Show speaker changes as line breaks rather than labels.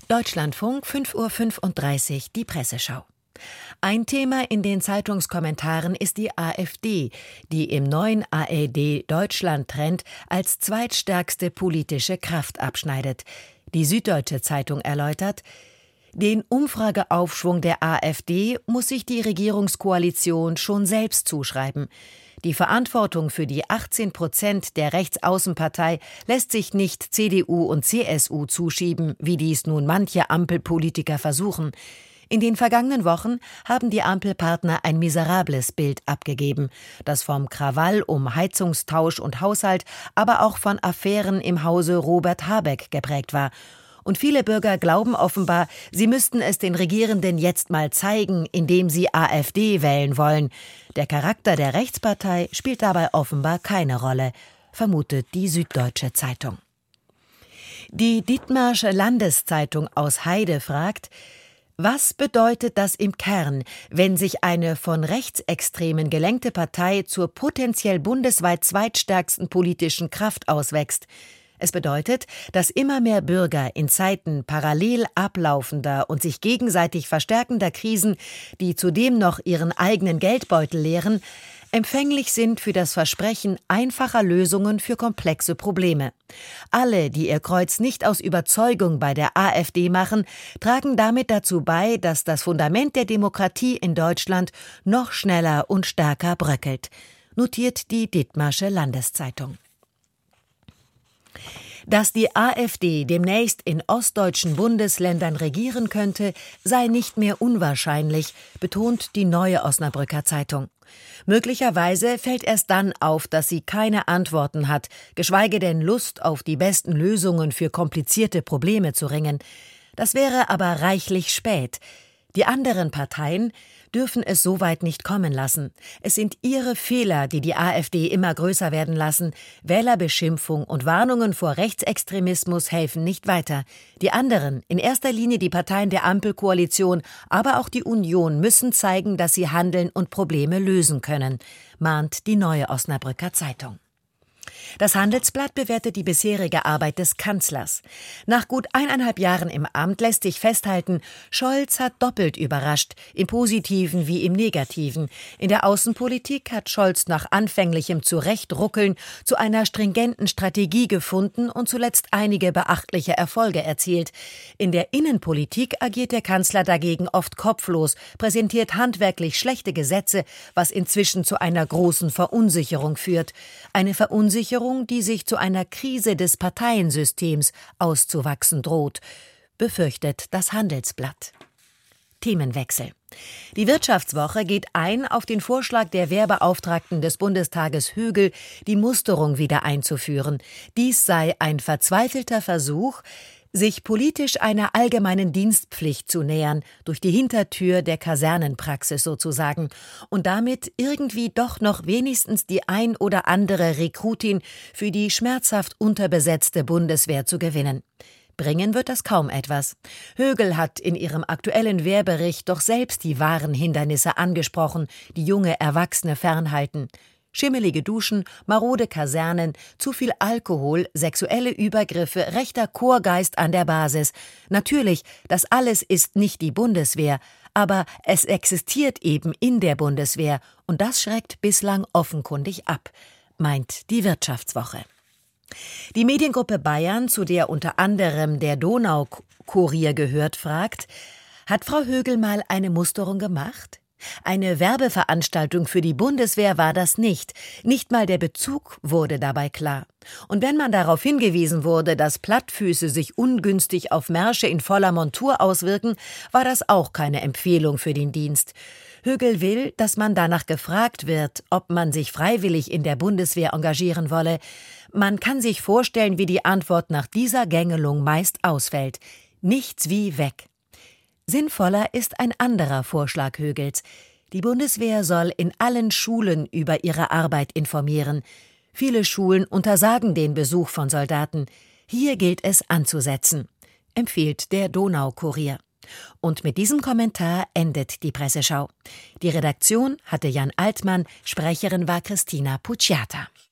Deutschlandfunk, 5:35 Uhr, die Presseschau. Ein Thema in den Zeitungskommentaren ist die AfD, die im neuen ARD-Deutschland-Trend als zweitstärkste politische Kraft abschneidet. Die Süddeutsche Zeitung erläutert: Den Umfrageaufschwung der AfD muss sich die Regierungskoalition schon selbst zuschreiben. Die Verantwortung für die 18% der Rechtsaußenpartei lässt sich nicht CDU und CSU zuschieben, wie dies nun manche Ampelpolitiker versuchen. In den vergangenen Wochen haben die Ampelpartner ein miserables Bild abgegeben, das vom Krawall um Heizungstausch und Haushalt, aber auch von Affären im Hause Robert Habeck geprägt war. Und viele Bürger glauben offenbar, sie müssten es den Regierenden jetzt mal zeigen, indem sie AfD wählen wollen. Der Charakter der Rechtspartei spielt dabei offenbar keine Rolle, vermutet die Süddeutsche Zeitung. Die Dithmarsche Landeszeitung aus Heide fragt: Was bedeutet das im Kern, wenn sich eine von Rechtsextremen gelenkte Partei zur potenziell bundesweit zweitstärksten politischen Kraft auswächst? Es bedeutet, dass immer mehr Bürger in Zeiten parallel ablaufender und sich gegenseitig verstärkender Krisen, die zudem noch ihren eigenen Geldbeutel leeren, empfänglich sind für das Versprechen einfacher Lösungen für komplexe Probleme. Alle, die ihr Kreuz nicht aus Überzeugung bei der AfD machen, tragen damit dazu bei, dass das Fundament der Demokratie in Deutschland noch schneller und stärker bröckelt, notiert die Dithmarsche Landeszeitung. Dass die AfD demnächst in ostdeutschen Bundesländern regieren könnte, sei nicht mehr unwahrscheinlich, betont die Neue Osnabrücker Zeitung. Möglicherweise fällt erst dann auf, dass sie keine Antworten hat, geschweige denn Lust auf die besten Lösungen für komplizierte Probleme zu ringen. Das wäre aber reichlich spät. Die anderen Parteien dürfen es so weit nicht kommen lassen. Es sind ihre Fehler, die die AfD immer größer werden lassen. Wählerbeschimpfung und Warnungen vor Rechtsextremismus helfen nicht weiter. Die anderen, in erster Linie die Parteien der Ampelkoalition, aber auch die Union, müssen zeigen, dass sie handeln und Probleme lösen können, mahnt die Neue Osnabrücker Zeitung. Das Handelsblatt bewertet die bisherige Arbeit des Kanzlers. Nach gut 1,5 Jahren im Amt lässt sich festhalten, Scholz hat doppelt überrascht, im Positiven wie im Negativen. In der Außenpolitik hat Scholz nach anfänglichem Zurechtruckeln zu einer stringenten Strategie gefunden und zuletzt einige beachtliche Erfolge erzielt. In der Innenpolitik agiert der Kanzler dagegen oft kopflos, präsentiert handwerklich schlechte Gesetze, was inzwischen zu einer großen Verunsicherung führt. Eine Verunsicherung, die sich zu einer Krise des Parteiensystems auszuwachsen droht, befürchtet das Handelsblatt. Themenwechsel. Die Wirtschaftswoche geht ein auf den Vorschlag der Wehrbeauftragten des Bundestages Högel, die Musterung wieder einzuführen. Dies sei ein verzweifelter Versuch, sich politisch einer allgemeinen Dienstpflicht zu nähern, durch die Hintertür der Kasernenpraxis sozusagen, und damit irgendwie doch noch wenigstens die ein oder andere Rekrutin für die schmerzhaft unterbesetzte Bundeswehr zu gewinnen. Bringen wird das kaum etwas. Högel hat in ihrem aktuellen Wehrbericht doch selbst die wahren Hindernisse angesprochen, die junge Erwachsene fernhalten. Schimmelige Duschen, marode Kasernen, zu viel Alkohol, sexuelle Übergriffe, rechter Chorgeist an der Basis. Natürlich, das alles ist nicht die Bundeswehr, aber es existiert eben in der Bundeswehr und das schreckt bislang offenkundig ab, meint die Wirtschaftswoche. Die Mediengruppe Bayern, zu der unter anderem der Donaukurier gehört, fragt: Hat Frau Högel mal eine Musterung gemacht? Eine Werbeveranstaltung für die Bundeswehr war das nicht. Nicht mal der Bezug wurde dabei klar. Und wenn man darauf hingewiesen wurde, dass Plattfüße sich ungünstig auf Märsche in voller Montur auswirken, war das auch keine Empfehlung für den Dienst. Högel will, dass man danach gefragt wird, ob man sich freiwillig in der Bundeswehr engagieren wolle. Man kann sich vorstellen, wie die Antwort nach dieser Gängelung meist ausfällt. Nichts wie weg. Sinnvoller ist ein anderer Vorschlag Högels. Die Bundeswehr soll in allen Schulen über ihre Arbeit informieren. Viele Schulen untersagen den Besuch von Soldaten. Hier gilt es anzusetzen, empfiehlt der Donaukurier. Und mit diesem Kommentar endet die Presseschau. Die Redaktion hatte Jan Altmann, Sprecherin war Christina Pucciata.